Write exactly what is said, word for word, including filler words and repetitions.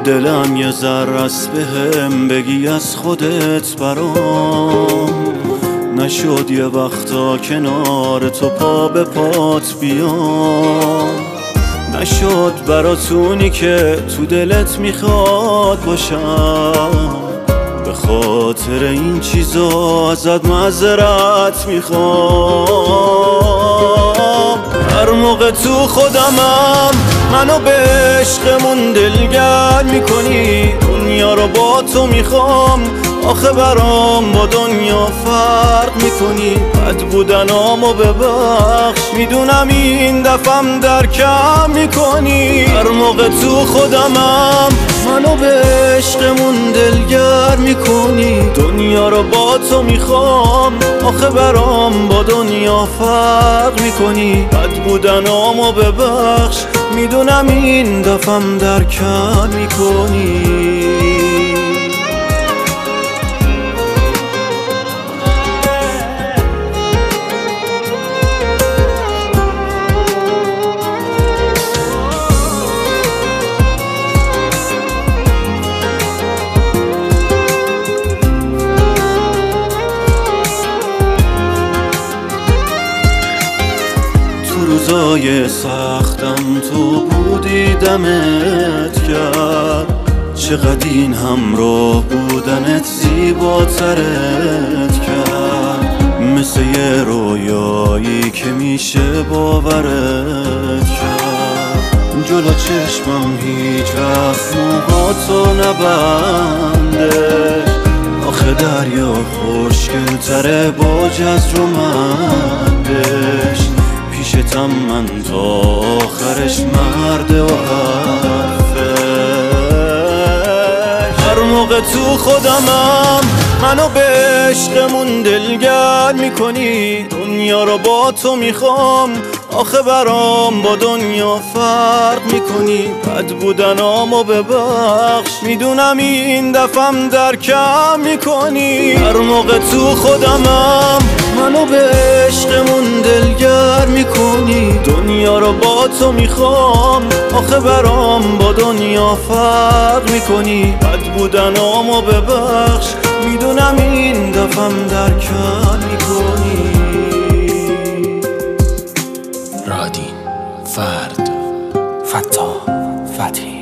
دلم یه ذره است بهم بگی از خودت برام. نشد یه وقتا کنار تو پا به پات بیام. نشد براتونی که تو دلت میخواد باشم. به خاطر این چیزا ازت معذرت میخوام. هر موقع تو خودمم منو به عشقمون دلگر میکنی. دنیا رو با تو میخوام، آخه برام با دنیا فرق میکنی. بد بودنامو ببخش، میدونم این دفعم درکم میکنی. هر موقع تو خودمم منو به عشقمون دلگر میکنی. دنیا رو با تو میخوام، آخه برام با دنیا فرق میکنی. بد بودنامو ببخش، میدونم این دفعم درکم میکنی. روزای سختم تو بودی دمت کرد. چقدر این همراه بودنت زیباترت کرد. مثل یه رویایی که میشه باورت کرد. جلو چشمم هیچ وقت موهاتو نبنده. آخه دریا خوشگل‌تره با جزر و مدش. پیشتم من تا آخرش مرد و حرفش. هر موقع تو خودمم منو به عشقمون دلگر میکنی. دنیا رو با تو میخوام، آخه برام با دنیا فرق میکنی. بد بودنامو ببخش، میدونم این دفعم درکم میکنی. هر موقع تو خودمم منو به عشقمون دلگر میکنی. دنیا رو با تو میخوام، آخه برام با دنیا فرق میکنی. بد بودنامو ببخش، میدونم این دفعم درکم میکنی. رادین، فرد، فتا، فتحی.